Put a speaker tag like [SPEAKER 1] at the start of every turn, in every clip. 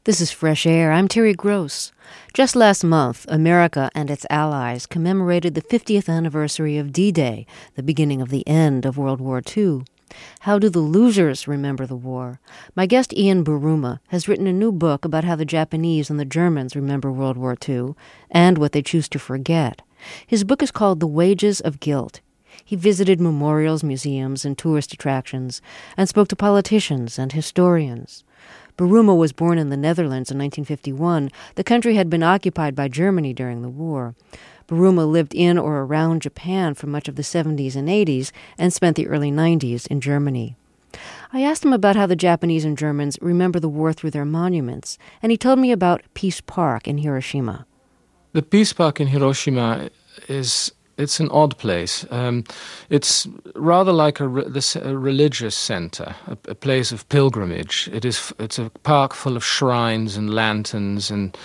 [SPEAKER 1] This is Fresh Air. I'm Terry Gross. Just last month, America and its allies commemorated the 50th anniversary of D-Day, the beginning of the end of World War II. How do the losers remember the war? My guest Ian Buruma has written a new book about how the Japanese and the Germans remember World War II and what they choose to forget. His book is called The Wages of Guilt. He visited memorials, museums, and tourist attractions and spoke to politicians and historians. Buruma was born in the Netherlands in 1951. The country had been occupied by Germany during the war. Buruma lived in or around Japan for much of the 70s and 80s and spent the early 90s in Germany. I asked him about how the Japanese and Germans remember the war through their monuments, and he told me about Peace Park in Hiroshima.
[SPEAKER 2] The Peace Park in Hiroshima it's an odd place. It's rather like a religious center, a place of pilgrimage. It's a park full of shrines and lanterns and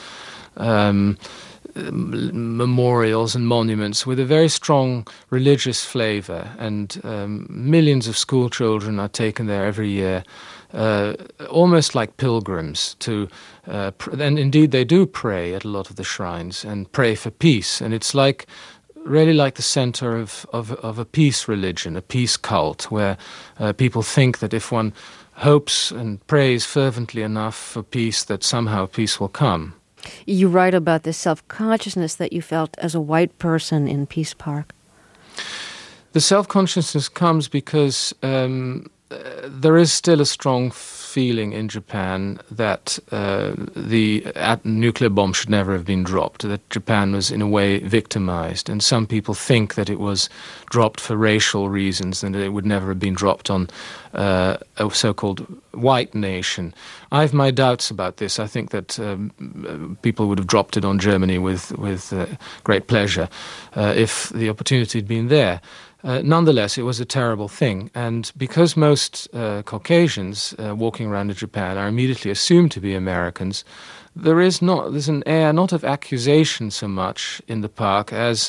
[SPEAKER 2] memorials and monuments with a very strong religious flavor. And millions of school children are taken there every year, almost like pilgrims to, and indeed they do pray at a lot of the shrines and pray for peace. And it's really like the center of a peace religion, a peace cult, where people think that if one hopes and prays fervently enough for peace, that somehow peace will come.
[SPEAKER 1] You write about this self-consciousness that you felt as a white person in Peace Park.
[SPEAKER 2] The self-consciousness comes because there is still a strong feeling in Japan that the nuclear bomb should never have been dropped, that Japan was in a way victimized. And some people think that it was dropped for racial reasons and that it would never have been dropped on a so-called white nation. I have my doubts about this. I think that people would have dropped it on Germany with great pleasure if the opportunity had been there. Nonetheless, it was a terrible thing, and because most Caucasians walking around in Japan are immediately assumed to be Americans, there's an air not of accusation so much in the park as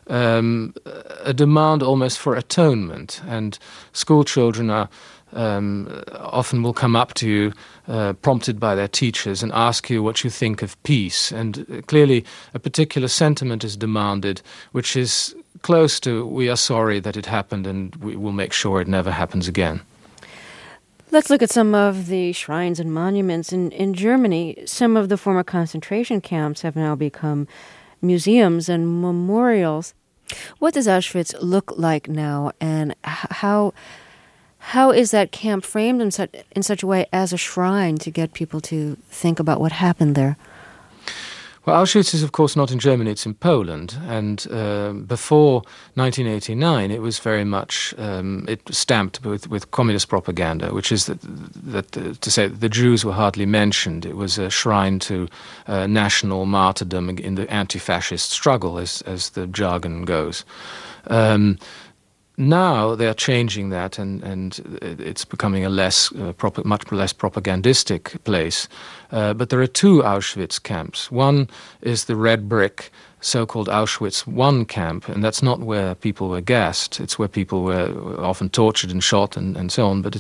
[SPEAKER 2] a demand almost for atonement. And school children are often will come up to you, prompted by their teachers, and ask you what you think of peace. And clearly, a particular sentiment is demanded, which is close to, we are sorry that it happened and we will make sure it never happens again.
[SPEAKER 1] Let's look at some of the shrines and monuments. In Germany, some of the former concentration camps have now become museums and memorials. What does Auschwitz look like now, and how is that camp framed in such a way as a shrine to get people to think about what happened there?
[SPEAKER 2] Well, Auschwitz is, of course, not in Germany, it's in Poland. And before 1989, it was very much stamped with communist propaganda, which is to say that the Jews were hardly mentioned. It was a shrine to national martyrdom in the anti-fascist struggle, as the jargon goes. Now they are changing that, and it's becoming a much less propagandistic place. But there are two Auschwitz camps. One is the red brick so-called Auschwitz I camp, and that's not where people were gassed. It's where people were often tortured and shot and so on. But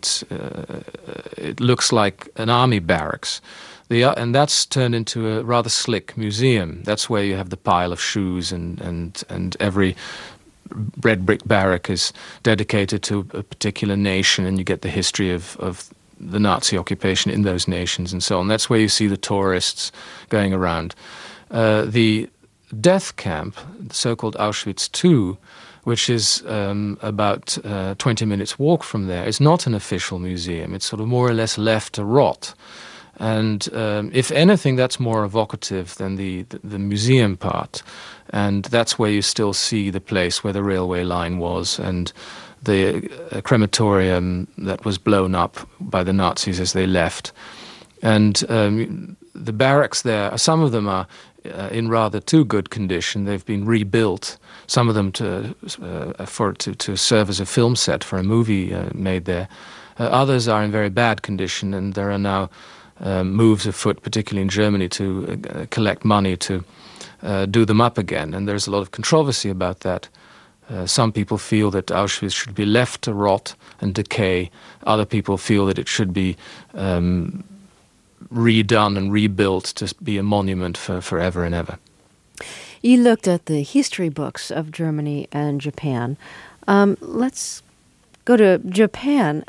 [SPEAKER 2] it looks like an army barracks. And that's turned into a rather slick museum. That's where you have the pile of shoes and every red brick barrack is dedicated to a particular nation, and you get the history of the Nazi occupation in those nations and so on. That's where you see the tourists going around. The death camp, the so-called Auschwitz II, which is about 20 minutes walk from there, is not an official museum. It's sort of more or less left to rot. And if anything, that's more evocative than the museum part. And that's where you still see the place where the railway line was and the crematorium that was blown up by the Nazis as they left. And the barracks there, some of them are in rather too good condition. They've been rebuilt, some of them to serve as a film set for a movie made there. Others are in very bad condition, and there are now moves afoot, particularly in Germany, to collect money to do them up again. And there's a lot of controversy about that. Some people feel that Auschwitz should be left to rot and decay. Other people feel that it should be redone and rebuilt to be a monument for forever and ever.
[SPEAKER 1] You looked at the history books of Germany and Japan. Let's go to Japan.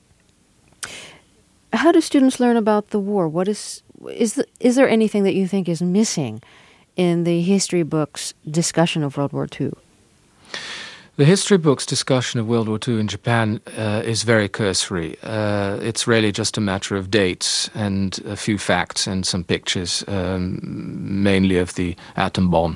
[SPEAKER 1] How do students learn about the war? Is there anything that you think is missing in the history books' discussion of World War II?
[SPEAKER 2] The history book's discussion of World War II in Japan is very cursory. It's really just a matter of dates and a few facts and some pictures, mainly of the atom bomb.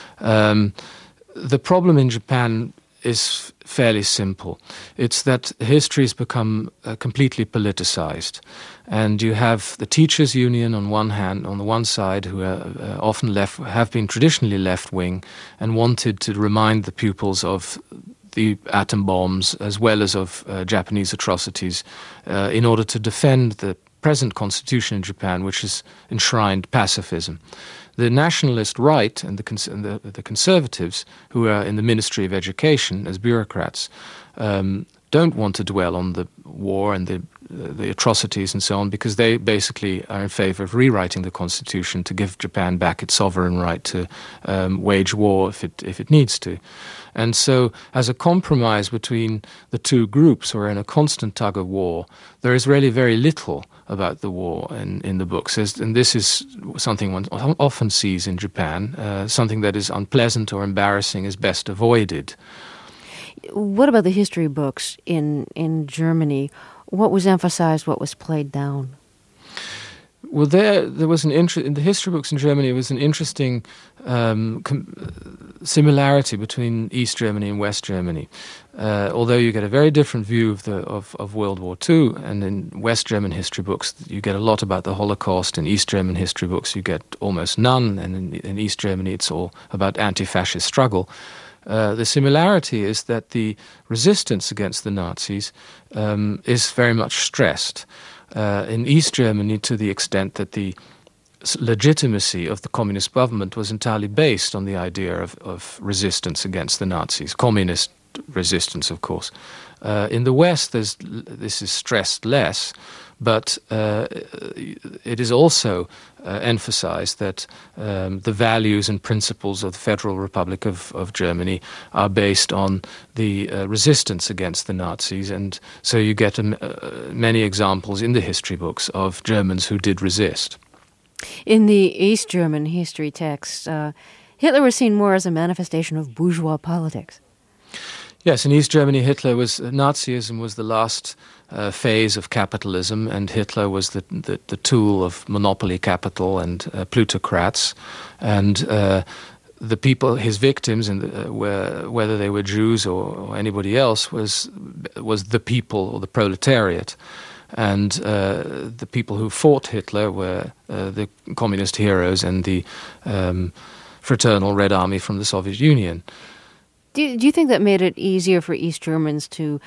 [SPEAKER 2] The problem in Japan is fairly simple. It's that history has become completely politicized. And you have the teachers' union on the one side, who are often have been traditionally left-wing and wanted to remind the pupils of the atom bombs as well as of Japanese atrocities in order to defend the present constitution in Japan, which has enshrined pacifism. The nationalist right and the conservatives, who are in the Ministry of Education as bureaucrats, don't want to dwell on the war and the atrocities and so on, because they basically are in favor of rewriting the constitution to give Japan back its sovereign right to wage war if it needs to. And so, as a compromise between the two groups, or in a constant tug of war, there is really very little about the war in the books. And this is something one often sees in Japan. Something that is unpleasant or embarrassing is best avoided.
[SPEAKER 1] What about the history books in Germany? What was emphasized? What was played down?
[SPEAKER 2] Well, there was in the history books in Germany. There was an interesting similarity between East Germany and West Germany. Although you get a very different view of World War II, and in West German history books you get a lot about the Holocaust. In East German history books you get almost none, and in East Germany it's all about anti-fascist struggle. The similarity is that the resistance against the Nazis is very much stressed. In East Germany, to the extent that the legitimacy of the communist government was entirely based on the idea of resistance against the Nazis, communist resistance, of course. In the West, this is stressed less, but it is also emphasized that the values and principles of the Federal Republic of Germany are based on the resistance against the Nazis, and so you get many examples in the history books of Germans who did resist.
[SPEAKER 1] In the East German history texts, Hitler was seen more as a manifestation of bourgeois politics.
[SPEAKER 2] Yes, in East Germany, Nazism was the last phase of capitalism, and Hitler was the tool of monopoly capital and plutocrats, and the people, his victims, whether they were Jews or anybody else, was the people or the proletariat. And the people who fought Hitler were the communist heroes and the Fraternal Red Army from the Soviet Union.
[SPEAKER 1] Do you think that made it easier for East Germans to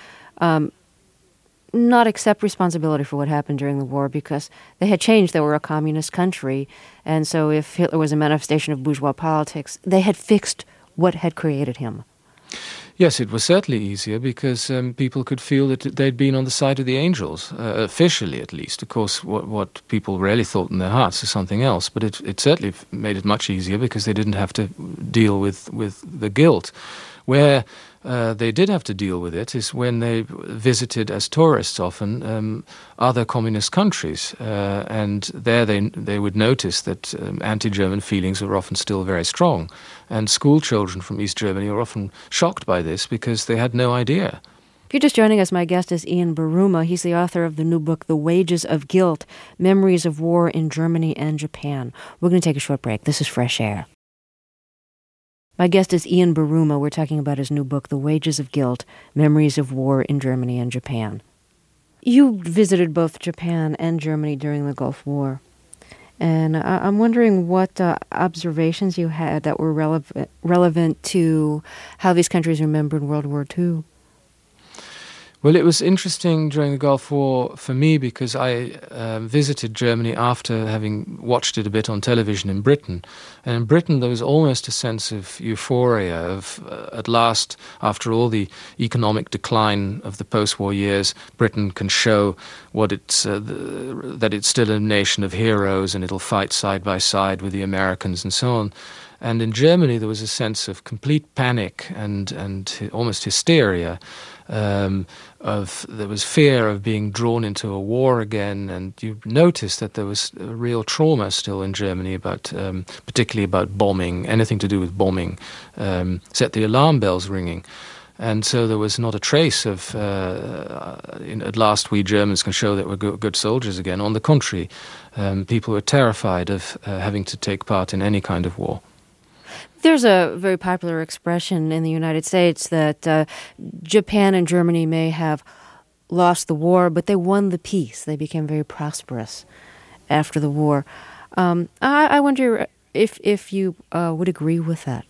[SPEAKER 1] not accept responsibility for what happened during the war, because they had changed? They were a communist country, and so if Hitler was a manifestation of bourgeois politics, they had fixed what had created him?
[SPEAKER 2] Yes, it was certainly easier because people could feel that they'd been on the side of the angels, officially at least. Of course, what people really thought in their hearts is something else, but it certainly made it much easier because they didn't have to deal with the guilt. Where they did have to deal with it is when they visited as tourists often other communist countries, and there they would notice that anti-German feelings were often still very strong, and school children from East Germany were often shocked by this because they had no idea.
[SPEAKER 1] If you're just joining us, my guest is Ian Buruma. He's the author of the new book, The Wages of Guilt, Memories of War in Germany and Japan. We're going to take a short break. This is Fresh Air. My guest is Ian Buruma. We're talking about his new book, The Wages of Guilt, Memories of War in Germany and Japan. You visited both Japan and Germany during the Gulf War. And I'm wondering what observations you had that were relevant to how these countries remembered World War II.
[SPEAKER 2] Well, it was interesting during the Gulf War for me because I visited Germany after having watched it a bit on television in Britain. And in Britain, there was almost a sense of euphoria of, at last, after all the economic decline of the post-war years, Britain can show what that it's still a nation of heroes and it'll fight side by side with the Americans and so on. And in Germany, there was a sense of complete panic and almost hysteria. There was fear of being drawn into a war again, and you noticed that there was a real trauma still in Germany about, particularly about bombing. Anything to do with bombing set the alarm bells ringing. And so there was not a trace of, at last we Germans can show that we're good soldiers again. On the contrary, people were terrified of having to take part in any kind of war.
[SPEAKER 1] There's a very popular expression in the United States that Japan and Germany may have lost the war, but they won the peace. They became very prosperous after the war. I wonder if you would agree with that.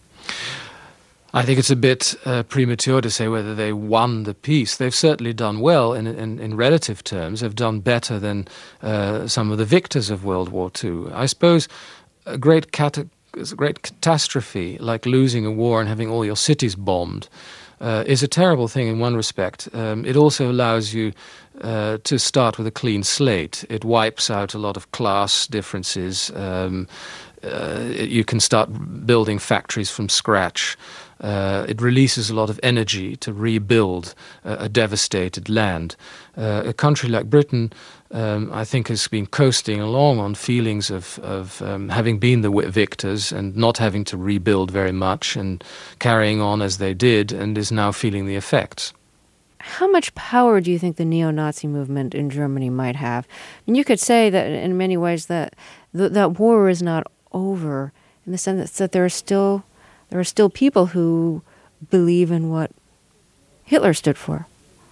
[SPEAKER 2] I think it's a bit premature to say whether they won the peace. They've certainly done well in relative terms. They've done better than some of the victors of World War II. I suppose a great catastrophe, like losing a war and having all your cities bombed, is a terrible thing in one respect. It also allows you to start with a clean slate. It wipes out a lot of class differences. You can start building factories from scratch. It releases a lot of energy to rebuild a devastated land. A country like Britain, I think, has been coasting along on feelings of having been the victors and not having to rebuild very much and carrying on as they did, and is now feeling the effects.
[SPEAKER 1] How much power do you think the neo-Nazi movement in Germany might have? I mean, you could say that in many ways that that war is not over, in the sense that there are still people who believe in what Hitler stood for.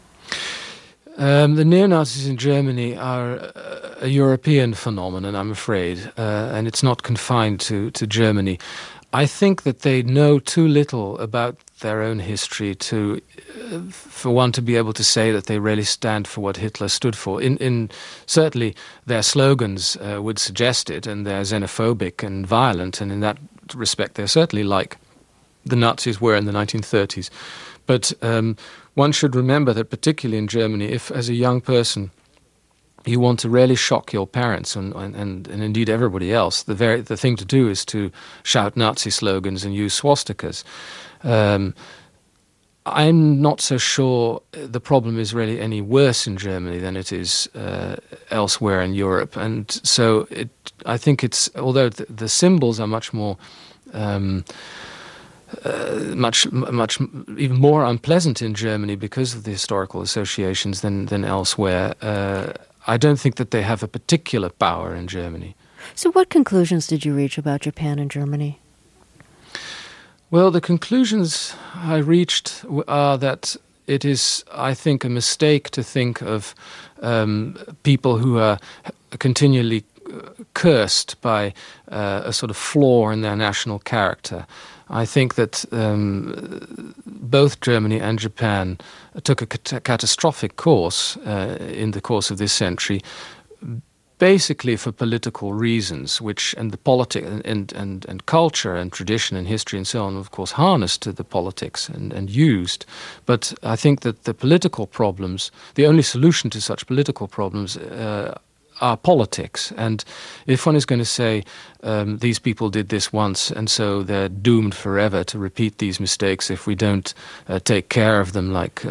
[SPEAKER 2] The neo-Nazis in Germany are a European phenomenon, I'm afraid, and it's not confined to Germany. I think that they know too little about their own history for one to be able to say that they really stand for what Hitler stood for. Certainly their slogans would suggest it, and they're xenophobic and violent, and in that respect they're certainly like the Nazis were in the 1930s. But one should remember that particularly in Germany, if as a young person you want to really shock your parents and indeed everybody else, the thing to do is to shout Nazi slogans and use swastikas. I'm not so sure the problem is really any worse in Germany than it is elsewhere in Europe. And so I think although the symbols are much more much even more unpleasant in Germany because of the historical associations than elsewhere. I don't think that they have a particular power in Germany.
[SPEAKER 1] So what conclusions did you reach about Japan and Germany?
[SPEAKER 2] Well, the conclusions I reached are that it is, I think, a mistake to think of people who are continually cursed by a sort of flaw in their national character. I think that both Germany and Japan took a catastrophic course in the course of this century, basically for political reasons, and the politics and culture and tradition and history and so on, of course, harnessed to the politics and used. But I think that the political problems, the only solution to such political problems are politics. And if one is going to say these people did this once and so they're doomed forever to repeat these mistakes if we don't take care of them like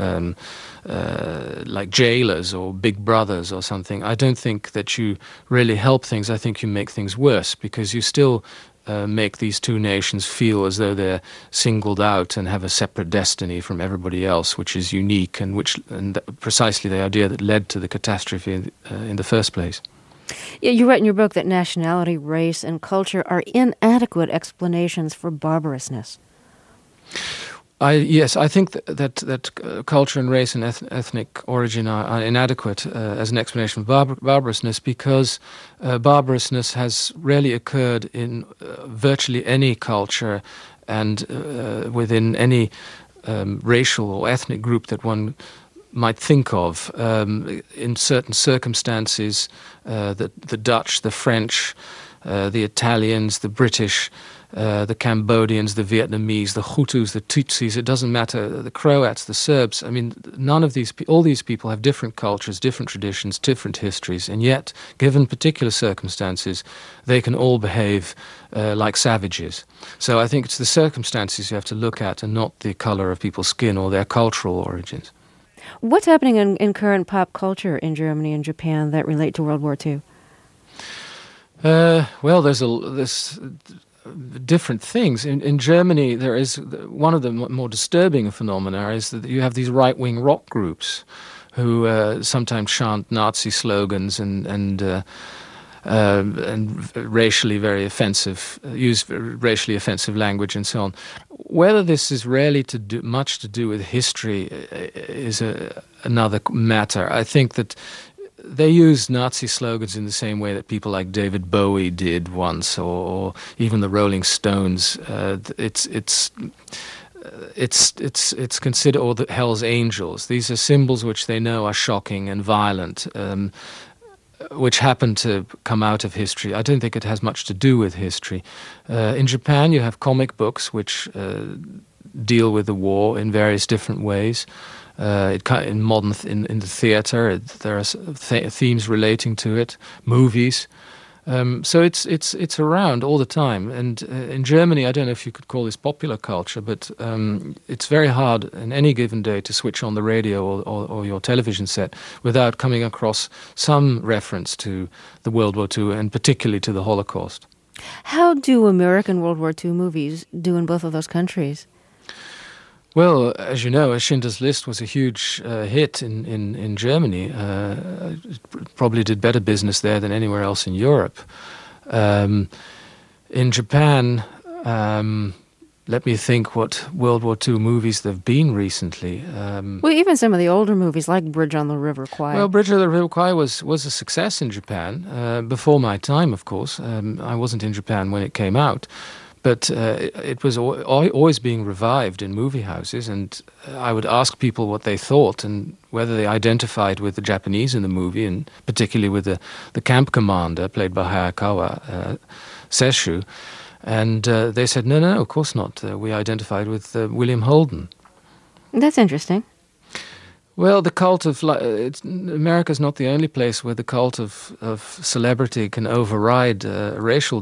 [SPEAKER 2] jailers or big brothers or something, I don't think that you really help things. I think you make things worse, because you still make these two nations feel as though they're singled out and have a separate destiny from everybody else, which is unique and precisely the idea that led to the catastrophe in the first place.
[SPEAKER 1] Yeah, you write in your book that nationality, race, and culture are inadequate explanations for barbarousness.
[SPEAKER 2] Yes, I think that culture and race and ethnic origin are inadequate as an explanation of barbarousness, because barbarousness has rarely occurred in virtually any culture and within any racial or ethnic group that one might think of. In certain circumstances, the Dutch, the French, the Italians, the British, the Cambodians, the Vietnamese, the Hutus, the Tutsis, it doesn't matter, the Croats, the Serbs, I mean, all these people have different cultures, different traditions, different histories, and yet, given particular circumstances, they can all behave like savages. So I think it's the circumstances you have to look at and not the color of people's skin or their cultural origins.
[SPEAKER 1] What's happening in current pop culture in Germany and Japan that relate to World War II?
[SPEAKER 2] Well, there's different things. In Germany, there is one of the more disturbing phenomena is that you have these right-wing rock groups who sometimes chant Nazi slogans and racially very offensive, use racially offensive language and so on. Whether this is really much to do with history is another matter. I think that they use Nazi slogans in the same way that people like David Bowie did once, or even the Rolling Stones. It's considered, or the Hell's Angels. These are symbols which they know are shocking and violent, which happen to come out of history. I don't think it has much to do with history. In Japan, you have comic books which deal with the war in various different ways. In the theatre, there are themes relating to it. Movies, so it's around all the time. And in Germany, I don't know if you could call this popular culture, but it's very hard in any given day to switch on the radio or your television set without coming across some reference to the World War II and particularly to the Holocaust.
[SPEAKER 1] How do American World War II movies do in both of those countries?
[SPEAKER 2] Well, as you know, Schindler's List was a huge hit in Germany. It probably did better business there than anywhere else in Europe. In Japan, let me think what World War II movies there have been recently.
[SPEAKER 1] Well, even some of the older movies like Bridge on the River Kwai.
[SPEAKER 2] Well, Bridge on the River Kwai was a success in Japan, before my time, of course. I wasn't in Japan when it came out. But it was always being revived in movie houses, and I would ask people what they thought and whether they identified with the Japanese in the movie, and particularly with the camp commander, played by Hayakawa Sesshu. And they said, no, of course not. We identified with William Holden.
[SPEAKER 1] That's interesting.
[SPEAKER 2] Well, the cult of America's not the only place where the cult of celebrity can override racial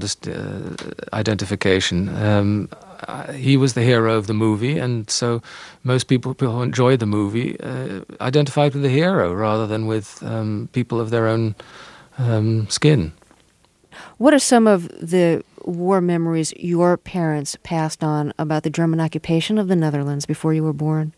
[SPEAKER 2] identification. He was the hero of the movie, and so most people who enjoyed the movie identified with the hero rather than with people of their own skin.
[SPEAKER 1] What are some of the war memories your parents passed on about the German occupation of the Netherlands before you were born?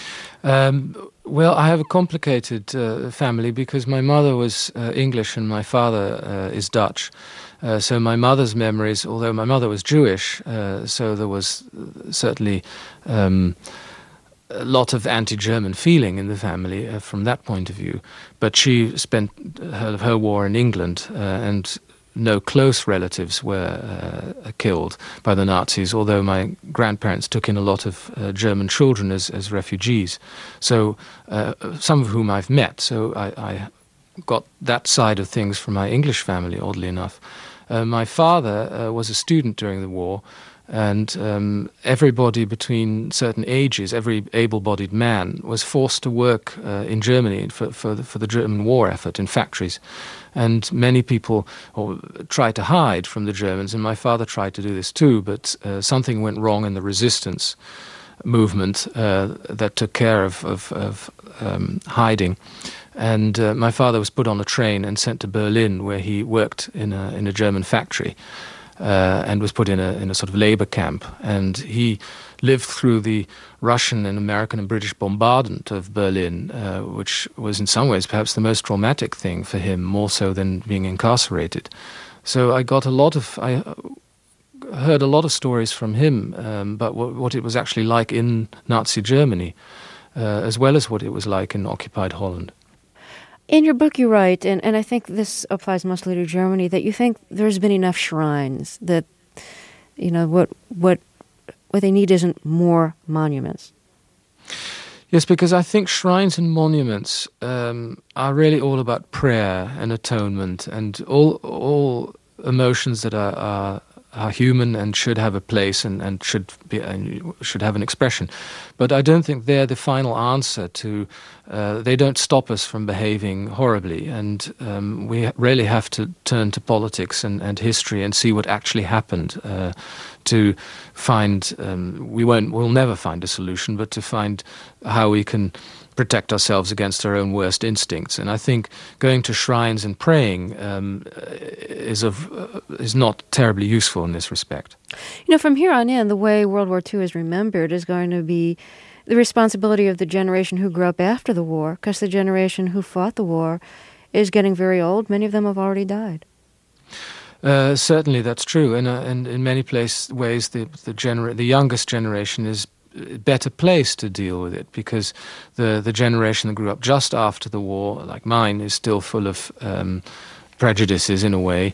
[SPEAKER 2] Well, I have a complicated family because my mother was English and my father is Dutch. So my mother's memories, although my mother was Jewish, so there was certainly a lot of anti-German feeling in the family from that point of view. But she spent her war in England, and no close relatives were killed by the Nazis, although my grandparents took in a lot of German children as refugees, so some of whom I've met. So I got that side of things from my English family, oddly enough. My father was a student during the war, and everybody between certain ages, every able-bodied man, was forced to work in Germany for the German war effort in factories. And many people tried to hide from the Germans, and my father tried to do this too, but something went wrong in the resistance movement that took care of hiding. And my father was put on a train and sent to Berlin, where he worked in a German factory. And was put in a sort of labor camp, and he lived through the Russian and American and British bombardment of Berlin, which was in some ways perhaps the most traumatic thing for him, more so than being incarcerated. So I heard a lot of stories from him about what it was actually like in Nazi Germany, as well as what it was like in occupied Holland.
[SPEAKER 1] In your book you write, and I think this applies mostly to Germany, that you think there's been enough shrines, that, you know, what they need isn't more monuments.
[SPEAKER 2] Yes, because I think shrines and monuments are really all about prayer and atonement, and all emotions that are human and should have a place and should have an expression. But I don't think they're the final answer to. They don't stop us from behaving horribly, and we really have to turn to politics and history and see what actually happened to find. We'll never find a solution, but to find how we can protect ourselves against our own worst instincts. And I think going to shrines and praying is not terribly useful in this respect.
[SPEAKER 1] You know, from here on in, the way World War II is remembered is going to be the responsibility of the generation who grew up after the war, because the generation who fought the war is getting very old. Many of them have already died.
[SPEAKER 2] Certainly, that's true, and in many ways, the youngest generation is better placed to deal with it, because the generation that grew up just after the war, like mine, is still full of prejudices in a way,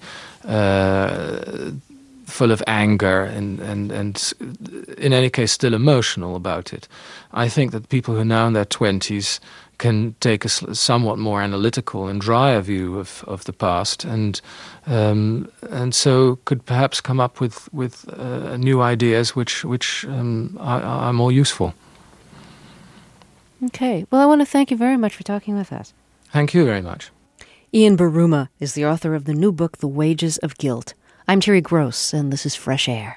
[SPEAKER 2] full of anger, and in any case still emotional about it. I think that people who are now in their 20s can take a somewhat more analytical and drier view of the past, and so could perhaps come up with new ideas which are more useful.
[SPEAKER 1] Okay. Well, I want to thank you very much for talking with us.
[SPEAKER 2] Thank you very much.
[SPEAKER 1] Ian Buruma is the author of the new book, The Wages of Guilt. I'm Terry Gross, and this is Fresh Air.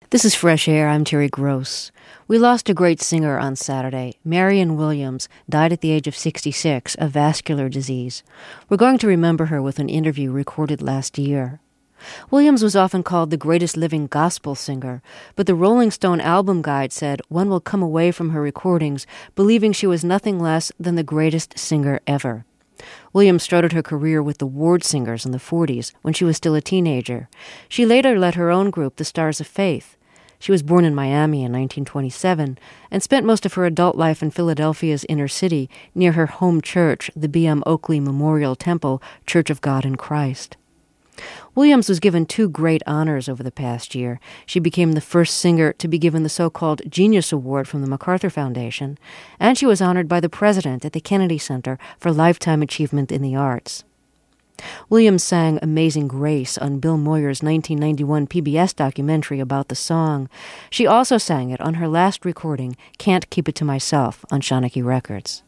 [SPEAKER 1] This is Fresh Air. I'm Terry Gross. We lost a great singer on Saturday. Marion Williams died at the age of 66 of vascular disease. We're going to remember her with an interview recorded last year. Williams was often called the greatest living gospel singer, but the Rolling Stone album guide said one will come away from her recordings believing she was nothing less than the greatest singer ever. Williams started her career with the Ward Singers in the 40s when she was still a teenager. She later led her own group, the Stars of Faith. She was born in Miami in 1927 and spent most of her adult life in Philadelphia's inner city near her home church, the B.M. Oakley Memorial Temple Church of God in Christ. Williams was given 2 great honors over the past year. She became the first singer to be given the so-called Genius Award from the MacArthur Foundation, and she was honored by the president at the Kennedy Center for Lifetime Achievement in the Arts. Williams sang Amazing Grace on Bill Moyer's 1991 PBS documentary about the song. She also sang it on her last recording, Can't Keep It to Myself, on Shawnee Records.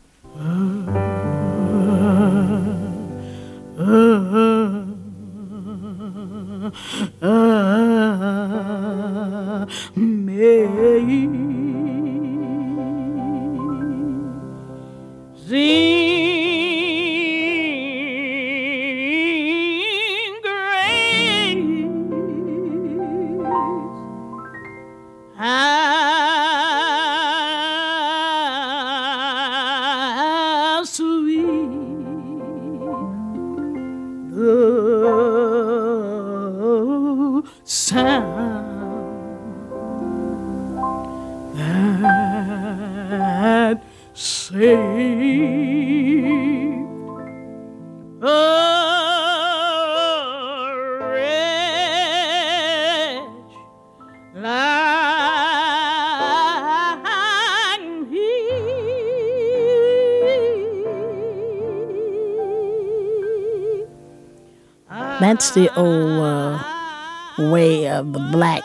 [SPEAKER 3] That's the old way of the black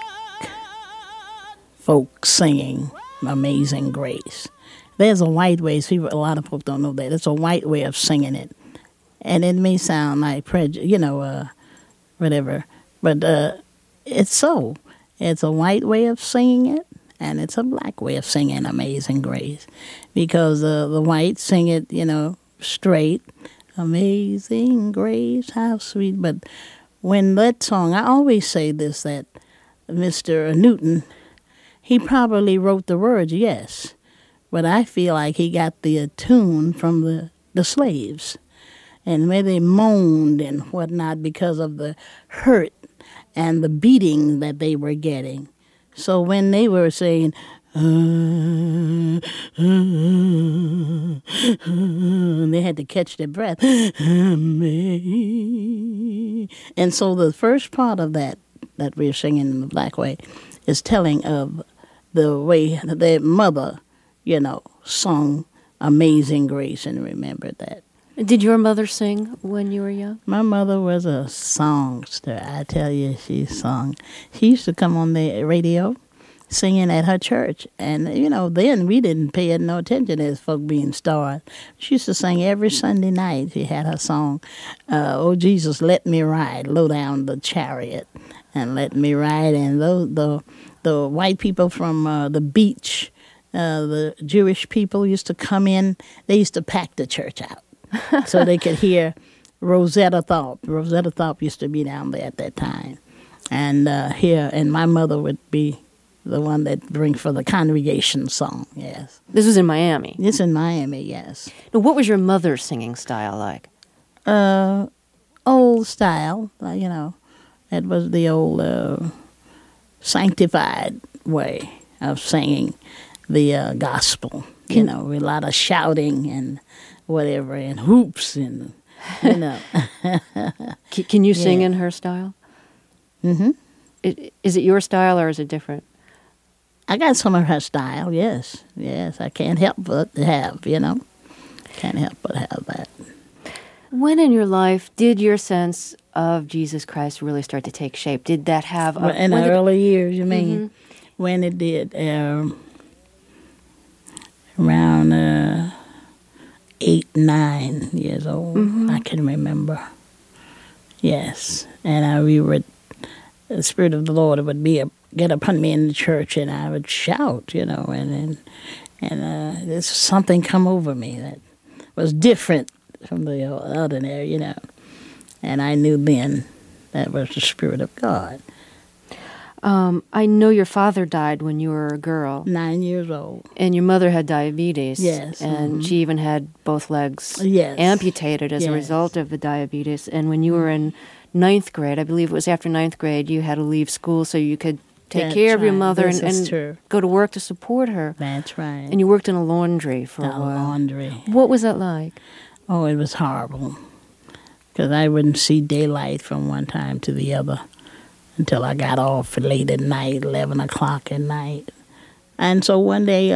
[SPEAKER 3] folk singing Amazing Grace. There's a white way. A lot of folks don't know that. It's a white way of singing it. And it may sound like whatever. But it's so. It's a white way of singing it, and it's a black way of singing Amazing Grace. Because the whites sing it, straight. Amazing Grace, how sweet. But when that song, I always say this, that Mr. Newton, he probably wrote the words, yes. But I feel like he got the tune from the slaves. And where they moaned and whatnot because of the hurt and the beating that they were getting. So when they were saying, they had to catch their breath. And so the first part of that we're singing in the black way is telling of the way their mother, sung Amazing Grace and remembered that.
[SPEAKER 1] Did your mother sing when you were young?
[SPEAKER 3] My mother was a songster. I tell you, she sung. She used to come on the radio singing at her church. And, then we didn't pay it no attention as folk being stars. She used to sing every Sunday night. She had her song, Oh, Jesus, Let Me Ride, Low Down the Chariot, and Let Me Ride. And the white people from the beach, the Jewish people used to come in. They used to pack the church out so they could hear Rosetta Tharpe. Rosetta Tharpe used to be down there at that time. And my mother would be the one that bring for the congregation song, yes.
[SPEAKER 1] This was in Miami?
[SPEAKER 3] It's in Miami, yes.
[SPEAKER 1] Now, what was your mother's singing style like?
[SPEAKER 3] Old style, It was the old sanctified way of singing the gospel, with a lot of shouting and whatever, and hoops and,
[SPEAKER 1] Can you sing in her style?
[SPEAKER 3] Mm-hmm.
[SPEAKER 1] Is it your style or is it different?
[SPEAKER 3] I got some of her style, yes. Yes, I can't help but have, Can't help but have that.
[SPEAKER 1] When in your life did your sense of Jesus Christ really start to take shape? Did that have...
[SPEAKER 3] in the early years, you mean? Mm-hmm. When it did, around 8, 9 years old. Mm-hmm. I can remember. Yes. And we would the Spirit of the Lord would get upon me in the church, and I would shout, and there's something come over me that was different from the ordinary, and I knew then that was the Spirit of God.
[SPEAKER 1] I know your father died when you were a girl.
[SPEAKER 3] 9 years old.
[SPEAKER 1] And your mother had diabetes.
[SPEAKER 3] Yes.
[SPEAKER 1] And she even had both legs
[SPEAKER 3] Yes.
[SPEAKER 1] amputated as a
[SPEAKER 3] Yes.
[SPEAKER 1] result of the diabetes. And when you were in 9th grade, I believe it was after 9th grade, you had to leave school so you could take
[SPEAKER 3] That's
[SPEAKER 1] care of your
[SPEAKER 3] right.
[SPEAKER 1] mother
[SPEAKER 3] This is
[SPEAKER 1] and
[SPEAKER 3] true.
[SPEAKER 1] go to work to support her.
[SPEAKER 3] That's right.
[SPEAKER 1] And you worked in a laundry for a
[SPEAKER 3] A
[SPEAKER 1] while.
[SPEAKER 3] laundry.
[SPEAKER 1] What was that like?
[SPEAKER 3] Oh, it was horrible. Because I wouldn't see daylight from one time to the other until I got off late at night, 11 o'clock at night. And so one day,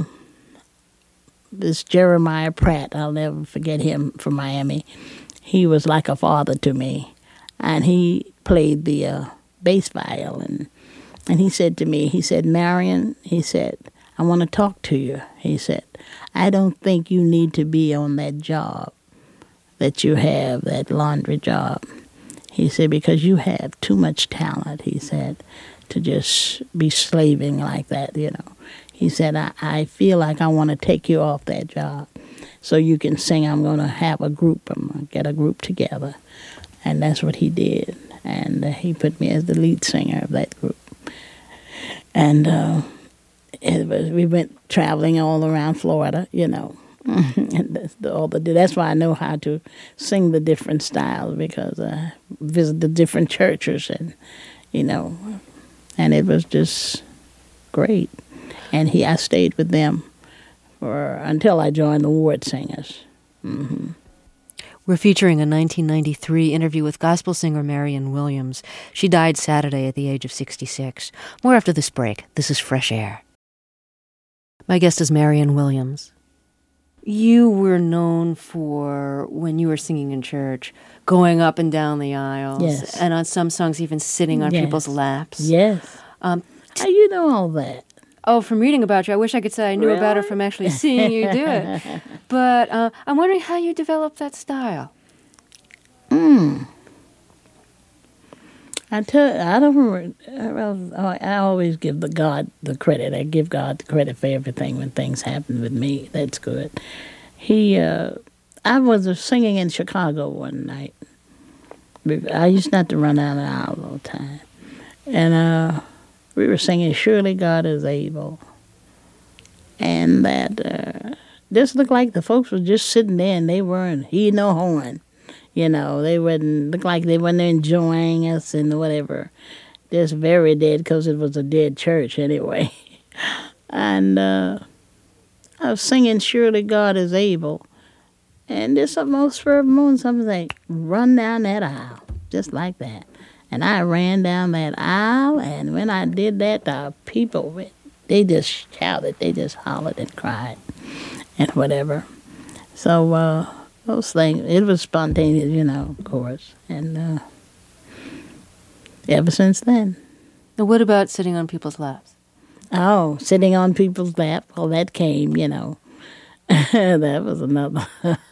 [SPEAKER 3] this Jeremiah Pratt, I'll never forget him from Miami, he was like a father to me. And he played the bass violin. And he said to me, he said, Marion, he said, I want to talk to you. He said, I don't think you need to be on that job that you have, that laundry job. He said, because you have too much talent, he said, to just be slaving like that, He said, I feel like I want to take you off that job so you can sing. I'm going to have a group. I'm going to get a group together. And that's what he did. And he put me as the lead singer of that group. And we went traveling all around Florida, And that's why I know how to sing the different styles, because I visit the different churches, and and it was just great. And I stayed with them until I joined the Ward Singers. Mm-hmm.
[SPEAKER 1] We're featuring a 1993 interview with gospel singer Marion Williams. She died Saturday at the age of 66. More after this break. This is Fresh Air. My guest is Marion Williams. You were known for, when you were singing in church, going up and down the aisles.
[SPEAKER 3] Yes.
[SPEAKER 1] And on some songs, even sitting on people's laps.
[SPEAKER 3] Yes. How you know all that?
[SPEAKER 1] Oh, from reading about you. I wish I could say I knew about it from actually seeing you do it. But I'm wondering how you developed that style.
[SPEAKER 3] I don't remember. I always give God the credit. I give God the credit for everything when things happen with me. That's good. I was singing in Chicago one night. I used not to run down the aisle all the time. And we were singing Surely God is Able. And that just looked like the folks were just sitting there and they weren't heeding no horn. They wouldn't look like they weren't enjoying us and whatever. Just very dead, because it was a dead church anyway. And I was singing Surely God is Able. And just a most fervent moment, something like, run down that aisle, just like that. And I ran down that aisle, and when I did that, the people, they just shouted, they just hollered and cried and whatever. So, those things, it was spontaneous, of course. And ever since then.
[SPEAKER 1] Now, what about sitting on people's laps?
[SPEAKER 3] Oh, sitting on people's lap, well, that came, that was another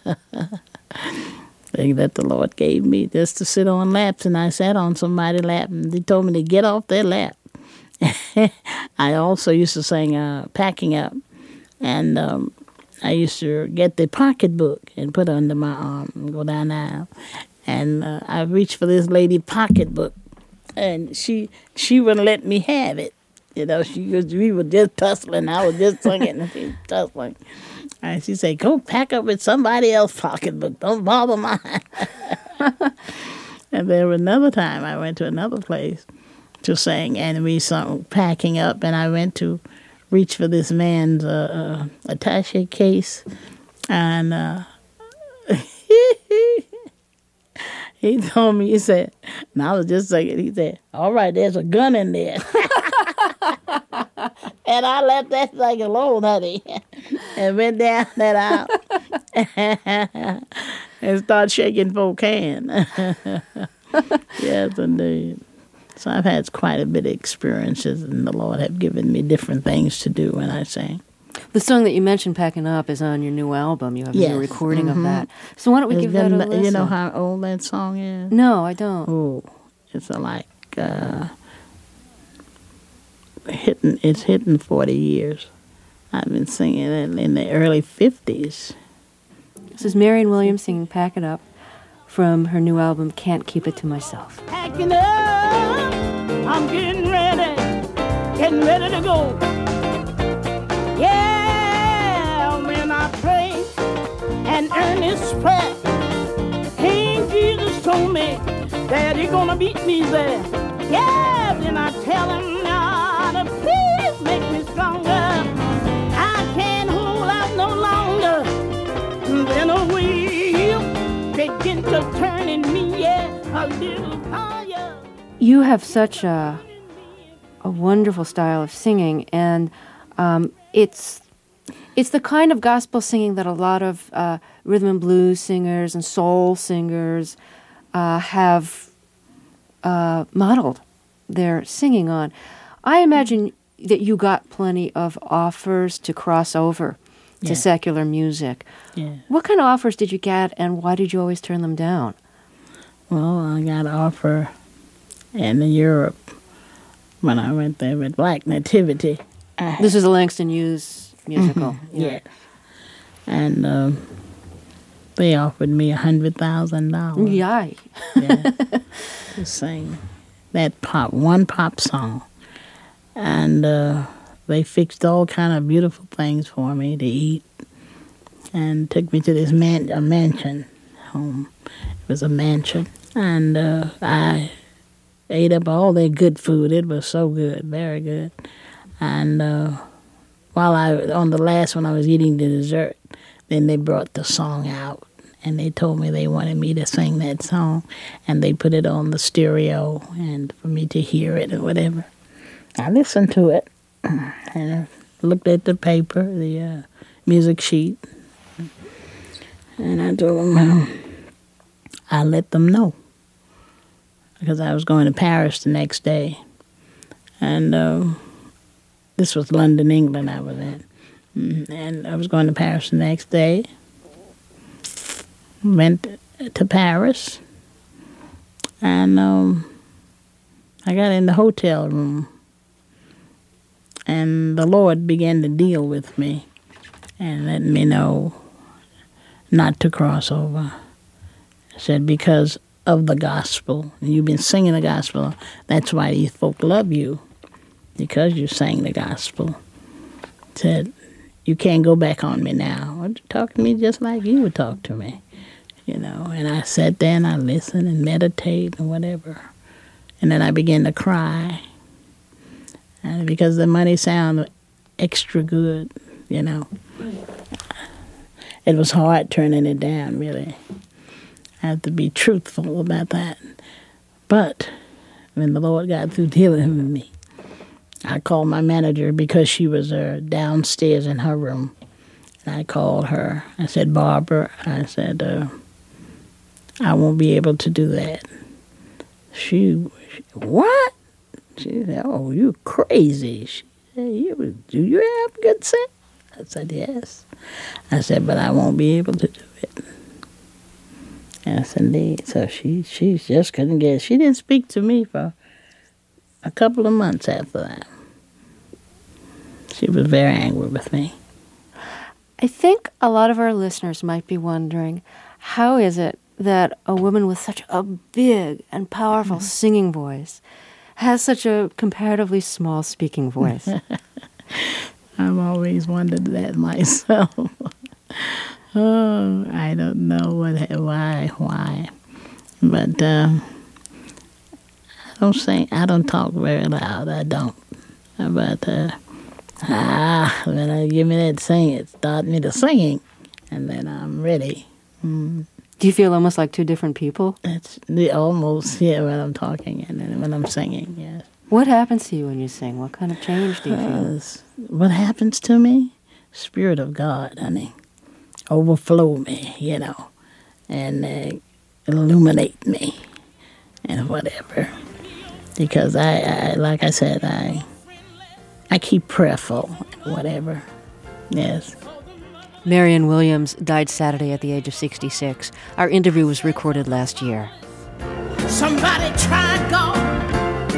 [SPEAKER 3] thing that the Lord gave me, just to sit on laps. And I sat on somebody's lap, and they told me to get off their lap. I also used to sing Packing Up. And I used to get the pocketbook and put it under my arm and go down the aisle. And I reached for this lady pocketbook, and she wouldn't let me have it. We were just tussling. I was just singing, and she was tussling. And she said, go pack up with somebody else's pocketbook. Don't bother mine. And there was another time I went to another place to sing, and we sung Packing Up, and I went to reach for this man's attaché case, and he told me, he said, and I was just singing, he said, all right, there's a gun in there. And I left that thing alone, honey, and went down that aisle and started shaking folk hand. Yes, indeed. So I've had quite a bit of experiences, and the Lord have given me different things to do when I sing.
[SPEAKER 1] The song that you mentioned, Packing Up, is on your new album. You have a new recording of that. So why don't we give that a listen?
[SPEAKER 3] You know how old that song is?
[SPEAKER 1] No, I don't.
[SPEAKER 3] Oh, it's like hitting 40 years. I've been singing it in the early 50s.
[SPEAKER 1] This is Marion Williams singing Pack It Up from her new album, Can't Keep It to Myself.
[SPEAKER 3] Packing up, I'm getting ready to go. Yeah, when I pray an earnest prayer, King Jesus told me that He's gonna beat me there. Yeah, then I tell Him, now, please make me stronger. I can't hold out no longer. Then a wheel begin to turn in me, yeah, a little higher.
[SPEAKER 1] You have such a wonderful style of singing, and it's the kind of gospel singing that a lot of rhythm and blues singers and soul singers have modeled their singing on. I imagine that you got plenty of offers to cross over to secular music.
[SPEAKER 3] Yeah.
[SPEAKER 1] What kind of offers did you get, and why did you always turn them down?
[SPEAKER 3] Well, I got an offer in Europe when I went there with Black Nativity.
[SPEAKER 1] This is a Langston Hughes musical.
[SPEAKER 3] Yeah. And they offered me $100,000.
[SPEAKER 1] Yay.
[SPEAKER 3] Yeah, to sing that one pop song. And they fixed all kind of beautiful things for me to eat and took me to this mansion home. It was a mansion. And I ate up all their good food. It was so good, very good. And while on the last one I was eating the dessert, then they brought the song out. And they told me they wanted me to sing that song. And they put it on the stereo and for me to hear it or whatever. I listened to it and I looked at the paper, the music sheet. And I told them I let them know. Because I was going to Paris the next day. And this was London, England I was in. And I was going to Paris the next day. Went to Paris. And I got in the hotel room. And the Lord began to deal with me and let me know not to cross over. I said, because of the gospel. You've been singing the gospel. That's why these folk love you, because you sang the gospel. I said, you can't go back on me now. Talk to me just like you would talk to me. You know, and I sat there and I listened and meditated and whatever. And then I began to cry. And because the money sounded extra good, you know. It was hard turning it down, really. I have to be truthful about that. But when the Lord got through dealing with me, I called my manager because she was downstairs in her room. And I called her. I said, Barbara, I said, I won't be able to do that. She what? She said, oh, you're crazy. She said, do you have good sense? I said, yes. I said, but I won't be able to do it. Yes, indeed. So she just couldn't get it. She didn't speak to me for a couple of months after that. She was very angry with me.
[SPEAKER 1] I think a lot of our listeners might be wondering, how is it that a woman with such a big and powerful singing voice has such a comparatively small speaking voice?
[SPEAKER 3] I've always wondered that myself. Oh, I don't know why. But I don't sing. I don't talk very loud. I don't. But when I give me that sing, it starts me to singing, and then I'm ready.
[SPEAKER 1] Do you feel almost like two different people?
[SPEAKER 3] That's almost, yeah, when I'm talking and then when I'm singing, yes.
[SPEAKER 1] What happens to you when you sing? What kind of change do you feel?
[SPEAKER 3] What happens to me? Spirit of God, honey. Overflow me, you know, and illuminate me and whatever. Because I like I said, I keep prayerful, whatever, yes.
[SPEAKER 1] Marion Williams died Saturday at the age of 66. Our interview was recorded last year.
[SPEAKER 3] Somebody tried God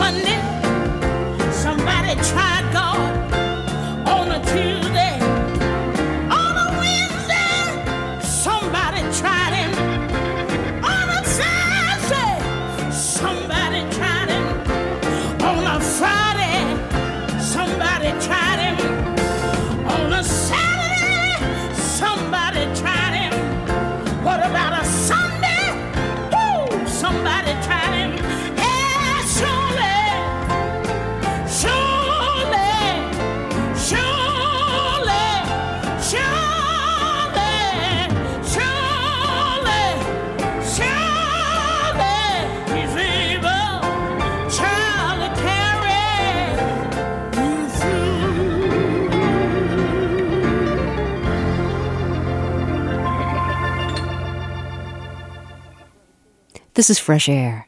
[SPEAKER 3] Monday, somebody tried God. On a Tuesday, on a Wednesday, somebody tried him. On a Thursday, somebody tried him. On a Friday, somebody tried him. On a Saturday, somebody tried him. What about a Sunday? Woo! Somebody tried him. Yeah, surely, surely, surely, surely, surely, surely, he's able, child, to carry you through.
[SPEAKER 1] This is Fresh Air.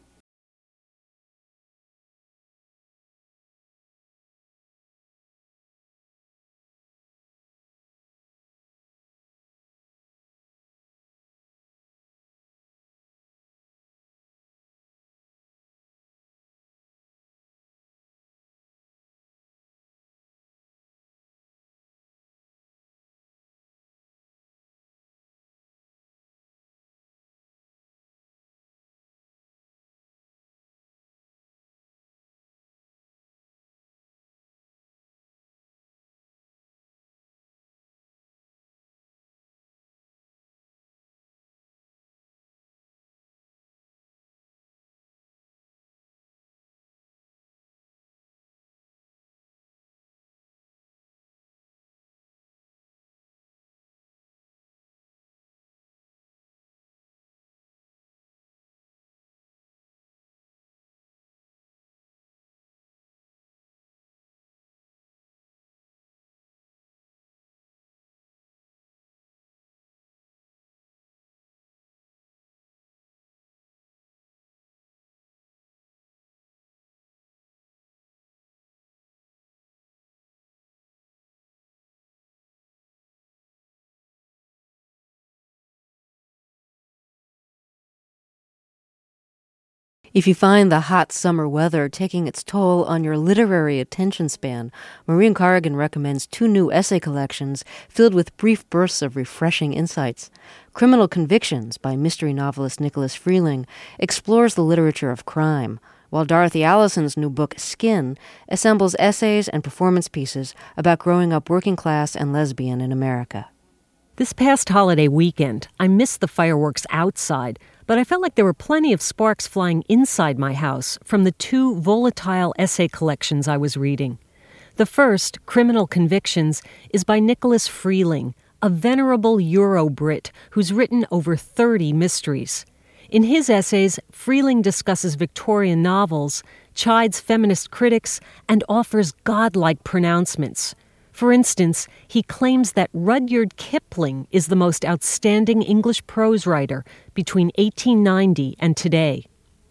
[SPEAKER 1] If you find the hot summer weather taking its toll on your literary attention span, Maureen Corrigan recommends 2 new essay collections filled with brief bursts of refreshing insights. Criminal Convictions by mystery novelist Nicholas Freeling explores the literature of crime, while Dorothy Allison's new book, Skin, assembles essays and performance pieces about growing up working class and lesbian in America.
[SPEAKER 4] This past holiday weekend, I missed the fireworks outside, but I felt like there were plenty of sparks flying inside my house from the 2 volatile essay collections I was reading. The first, Criminal Convictions, is by Nicholas Freeling, a venerable Euro-Brit who's written over 30 mysteries. In his essays, Freeling discusses Victorian novels, chides feminist critics, and offers godlike pronouncements. For instance, he claims that Rudyard Kipling is the most outstanding English prose writer between 1890 and today.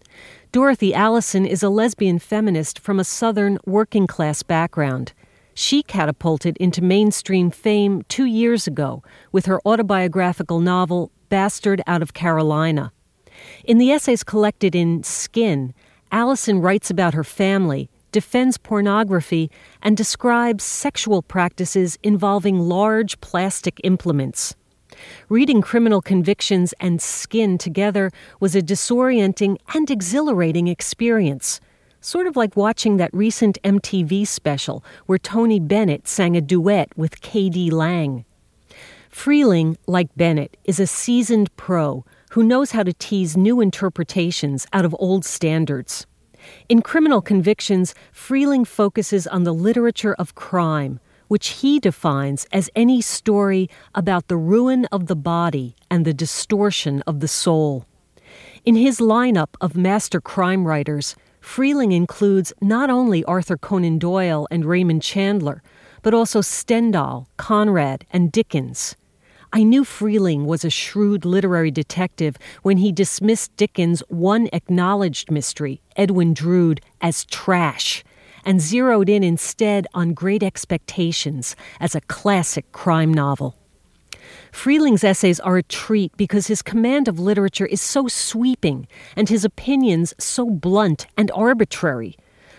[SPEAKER 4] Dorothy Allison is a lesbian feminist from a Southern working-class background. She catapulted into mainstream fame 2 years ago with her autobiographical novel, Bastard Out of Carolina. In the essays collected in Skin, Allison writes about her family, defends pornography, and describes sexual practices involving large plastic implements. Reading Criminal Convictions and Skin together was a disorienting and exhilarating experience, sort of like watching that recent MTV special where Tony Bennett sang a duet with K.D. Lang. Freeling, like Bennett, is a seasoned pro who knows how to tease new interpretations out of old standards. In Criminal Convictions, Freeling focuses on the literature of crime, which he defines as any story about the ruin of the body and the distortion of the soul. In his lineup of master crime writers, Freeling includes not only Arthur Conan Doyle and Raymond Chandler, but also Stendhal, Conrad, and Dickens. I knew Freeling was a shrewd literary detective when he dismissed Dickens' one acknowledged mystery, Edwin Drood, as trash, and zeroed in instead on Great Expectations as a classic crime novel. Freeling's essays are a treat because his command of literature is so sweeping and his opinions so blunt and arbitrary.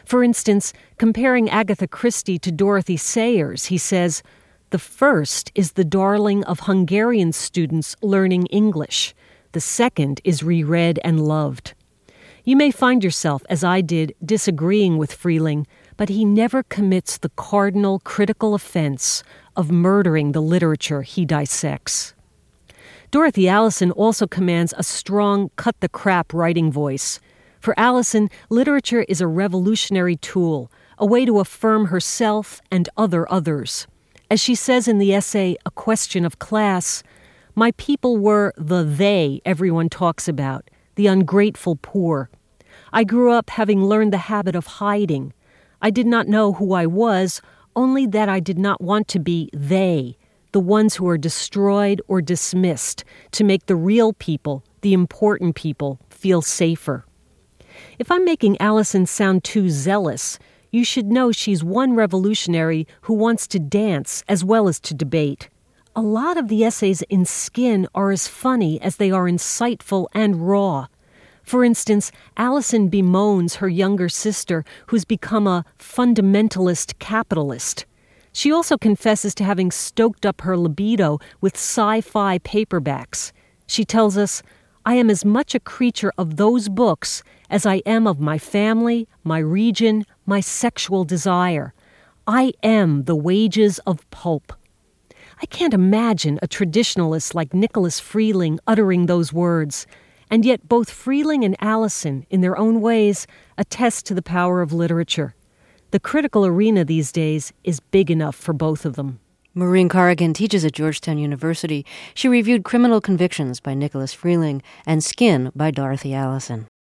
[SPEAKER 4] For instance, comparing Agatha Christie to Dorothy Sayers, he says, "The first is the darling of Hungarian students learning English. The second is reread and loved." You may find yourself, as I did, disagreeing with Freeling, but he never commits the cardinal critical offense of murdering the literature he dissects. Dorothy Allison also commands a strong, cut-the-crap writing voice. For Allison, literature is a revolutionary tool, a way to affirm herself and others. As she says in the essay, A Question of Class, "My people were the they everyone talks about, the ungrateful poor. I grew up having learned the habit of hiding. I did not know who I was, only that I did not want to be they, the ones who are destroyed or dismissed, to make the real people, the important people, feel safer." If I'm making Allison sound too zealous, you should know she's one revolutionary who wants to dance as well as to debate. A lot of the essays in Skin are as funny as they are insightful and raw. For instance, Allison bemoans her younger sister, who's become a fundamentalist capitalist. She also confesses to having stoked up her libido with sci-fi paperbacks. She tells us, "I am as much a creature of those books as I am of my family, my region, my sexual desire. I am the wages of pulp." I can't imagine a traditionalist like Nicholas Freeling uttering those words, and yet both Freeling and Allison, in their own ways, attest to the power of literature. The critical arena these days is big enough for both of them.
[SPEAKER 1] Maureen Corrigan teaches at Georgetown University. She reviewed Criminal Convictions by Nicholas Freeling and Skin by Dorothy Allison.